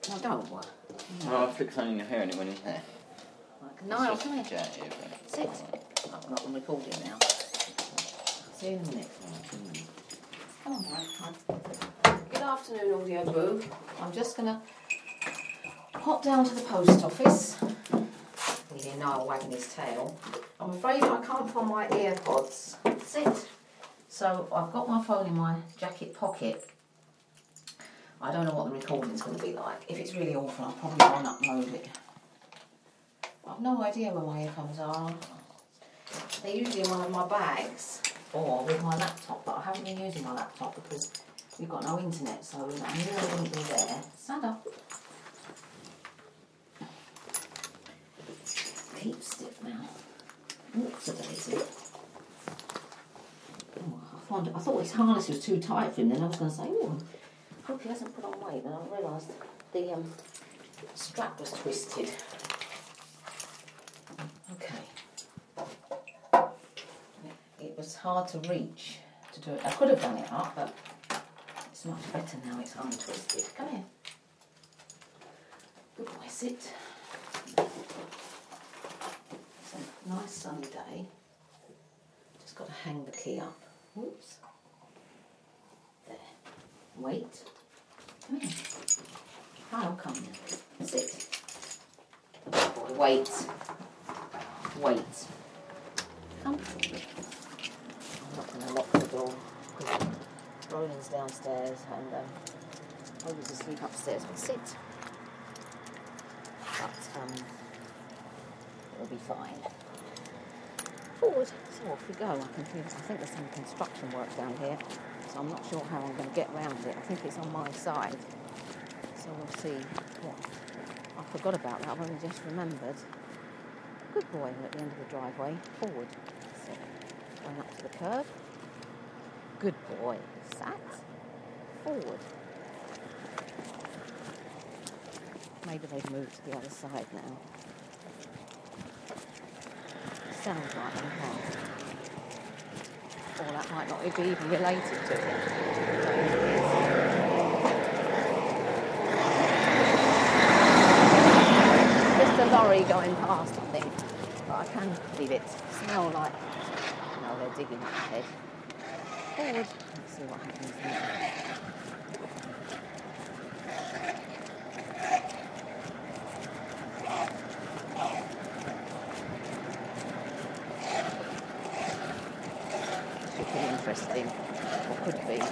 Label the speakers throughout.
Speaker 1: No, don't worry.
Speaker 2: No, I'll flick something in your hair and it went in there.
Speaker 1: Like, Niall, come here. Sit. I'm not on recording now. See you in a minute. Come on, Mike. Good afternoon, Audio Boo. I'm just going to pop down to the post office. You hear Niall wagging his tail. I'm afraid I can't find my AirPods. Sit. So I've got my phone in my jacket pocket. I don't know what the recording's going to be like. If it's really awful, I probably won't upload it. I've no idea where my earphones are. They're usually in one of my bags or with my laptop, but I haven't been using my laptop because we've got no internet, so I knew they wouldn't be there. Stand up. Keep stiff now. What's a daisy? Oh, I thought his harness was too tight for him, then I was going to say, oh, I hope he hasn't put on weight, and I realised the strap was twisted. Okay. It was hard to reach to do it. I could have done it up, but it's much better now it's untwisted. Come here. Good boy, sit. It's a nice sunny day. Just got to hang the key up. Whoops. There. Wait. Come here. I'll come here. Sit. Good boy, wait. Wait. Come. I'm not going to lock the door because Roland's downstairs and Ollie's asleep upstairs. But sit. But it'll be fine. Forward. So off we go. I think there's some construction work down here, so I'm not sure how I'm going to get round it. I think it's on my side, so we'll see. What I forgot about that. I've only just remembered. Good boy. We're at the end of the driveway. Forward. So, going up to the curb. Good boy. Sat. Forward. Maybe they've moved to the other side now. Sounds like they have. Or that might not be even related to it. Just a lorry going past, I think. But I can believe it. Smell like... No, they're digging ahead. Forward. Let's see what happens now. Interesting, or could be.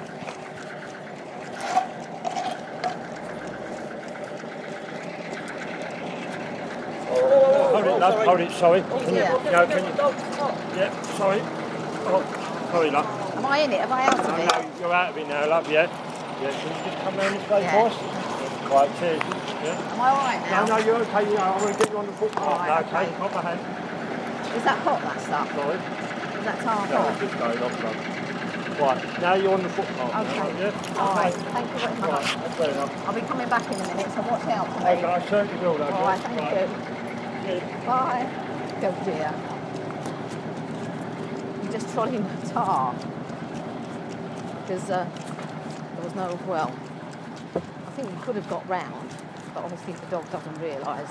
Speaker 3: Hold it, love, hold it, sorry.
Speaker 1: Can you?
Speaker 3: Yeah, sorry. Oh, sorry, love.
Speaker 1: Am I in it? Am I out of it?
Speaker 3: No, you're out of it now, love, yeah. Yeah, can you just come round this way for us? Right, cheers. Yeah.
Speaker 1: Am I alright now?
Speaker 3: No, you're okay, I want to get you on the footpath.
Speaker 1: Right,
Speaker 3: okay,
Speaker 1: okay.
Speaker 3: hold my hand.
Speaker 1: Is that hot, that stuff?
Speaker 3: Sorry.
Speaker 1: Is that tar
Speaker 3: No,
Speaker 1: hot?
Speaker 3: just going off, love. Right, now you're on the footpath.
Speaker 1: Okay.
Speaker 3: Now, yeah?
Speaker 1: Alright, thank you very much.
Speaker 3: Right, that's fair enough.
Speaker 1: I'll be coming back in a minute, so watch out for me.
Speaker 3: Okay, I certainly will, though.
Speaker 1: Alright, thank you.
Speaker 3: Yeah.
Speaker 1: Bye. Oh dear. You just trod in the tar. Because there was no, well, I think we could have got round, but obviously the dog doesn't realise.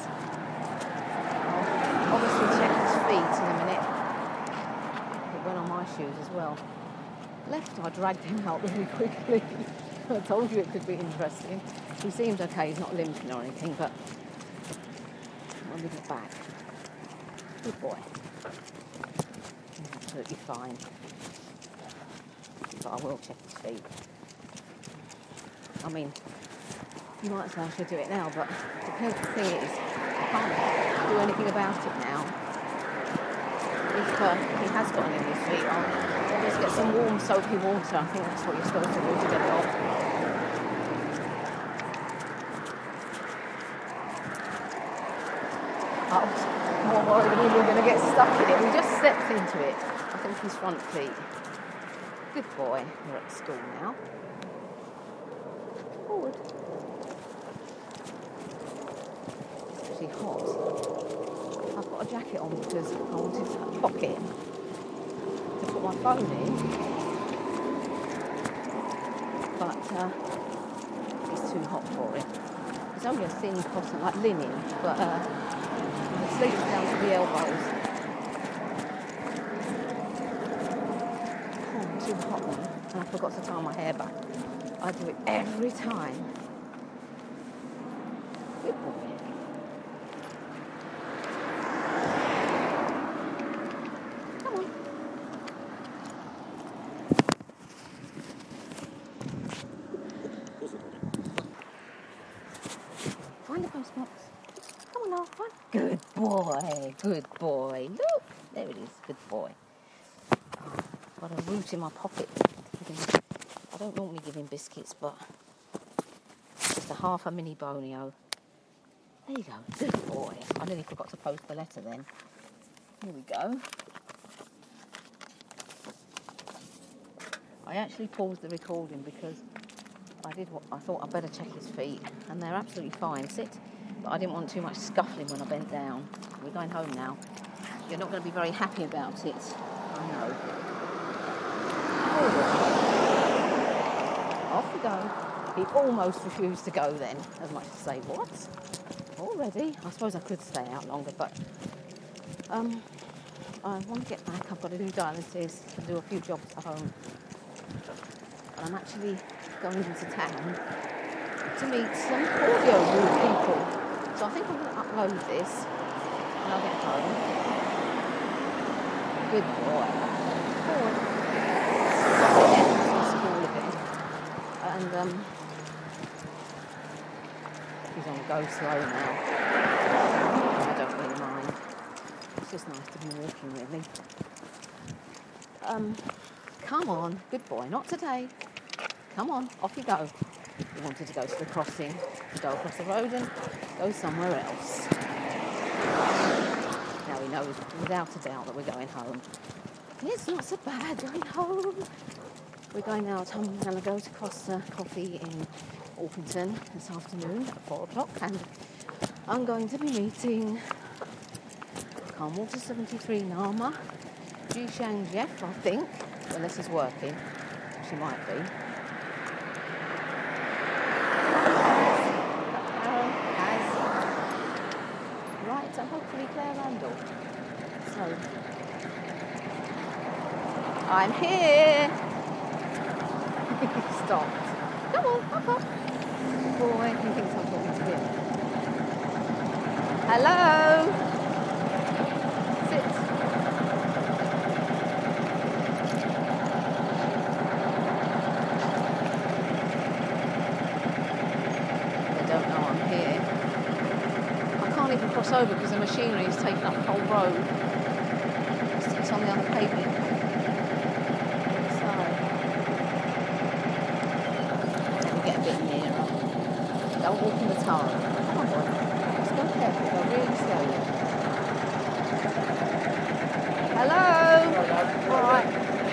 Speaker 1: I'll obviously check his feet in a minute. It went on my shoes as well. Left, I dragged him out really quickly. I told you it could be interesting. He seems okay, he's not limping or anything, but I'll leave it back. Good boy. He's absolutely fine. But I will check his feet. I mean, you might say I should do it now, but the thing is, I can't do anything about it now. If he has got an in his feet, I'll just get some warm soapy water. I think that's what you're supposed to do to get it off. I was more worried that we were going to get stuck in it. We just stepped into it. I think his front feet. Good boy. We're at school now. Forward. It's actually hot. I've got a jacket on because I wanted a pocket to put my phone in. But it's too hot for it. It's only a thin cotton, like linen, but the sleeves down to the elbows. Oh, I'm too hot now, and I forgot to tie my hair back. I do it every time. Good boy. Come on. Find the post box. Come on now, find. Good boy. Good boy. Look, there it is. Good boy. Oh, got a root in my pocket. I don't normally give him biscuits, but just a half a mini bonio. There you go. Good boy. I nearly forgot to post the letter then. Here we go. I actually paused the recording because I thought I'd better check his feet, and they're absolutely fine. Sit. But I didn't want too much scuffling when I bent down. We're going home now. You're not going to be very happy about it. I know. Off we go. He almost refused to go then, as much as say, what? Already? I suppose I could stay out longer, but I want to get back. I've got to do dialysis and do a few jobs at home. And I'm actually going into town to meet some audio people. So I think I'm going to upload this when I get home. Good boy. Forward. Yeah, school again. And he's on go slow now. I don't really mind. It's just nice to be walking, really. Come on, good boy. Not today. Come on, off you go. He wanted to go to the crossing, go across the road and go somewhere else. Now he knows without a doubt that we're going home. It's not so bad going home. We're going out. I'm going to go to Costa Coffee in Orpington this afternoon at 4 o'clock, and I'm going to be meeting Calmwater 73 Nama, Jishang Jeff, I think, unless he's working, which he might be. Right, and hopefully Claire Randall. So, I'm here. Stopped. Come on, up. Boy, he thinks I'm talking to him. Hello. Sit. They don't know I'm here. I can't even cross over because the machinery is taking up the whole road. It's on the other pavement. Don't walk in the tar. Come on, boy. Just go carefully. Go really slowly. Hello? All right.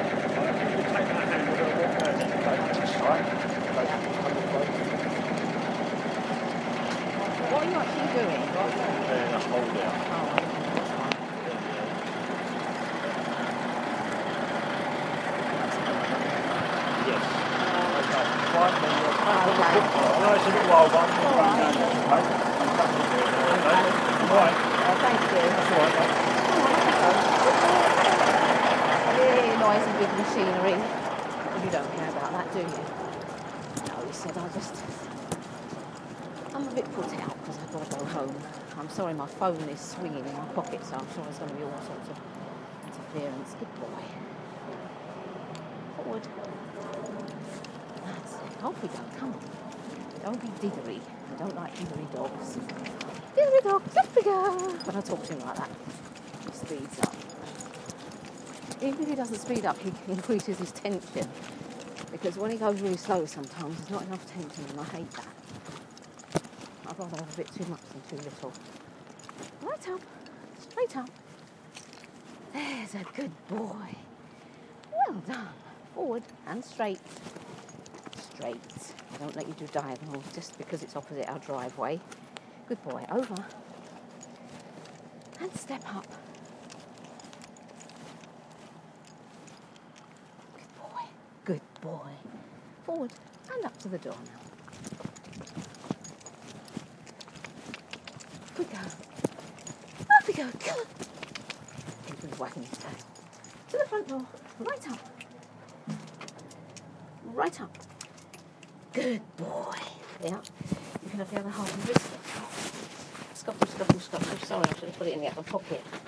Speaker 1: What are you actually doing?
Speaker 3: Hold down.
Speaker 1: Oh, that's fine.
Speaker 3: Yes. Okay.
Speaker 1: Okay.
Speaker 3: Nice and wild one. Right.
Speaker 1: Thank you.
Speaker 3: That's all right.
Speaker 1: Really noisy big machinery. You don't care about that, do you? No, he said, I'm a bit put out because I've got to go home. I'm sorry, my phone is swinging in my pocket, so I'm sure there's going to be all sorts of interference. Good boy. Forward. That's it. Off we go. Come on. Don't be diddery. I don't like diddery dogs. Diddery dogs, off we go. When I talk to him like that, he speeds up. Even if he doesn't speed up, he increases his tension. Because when he goes really slow sometimes, there's not enough tension, and I hate that. I'd rather have a bit too much than too little. Right up. Straight up. There's a good boy. Well done. Forward and straight. Straight. I don't let you do diagonals just because it's opposite our driveway. Good boy. Over. And step up. Good boy. Good boy. Forward and up to the door now. Good girl. Up we go. Come on. He's really wagging his tail. To the front door. Right up. Right up. Good boy. Yeah. You can have the other half of this. Scuffle, scuffle, scuffle. Sorry, I should have put it in the upper pocket.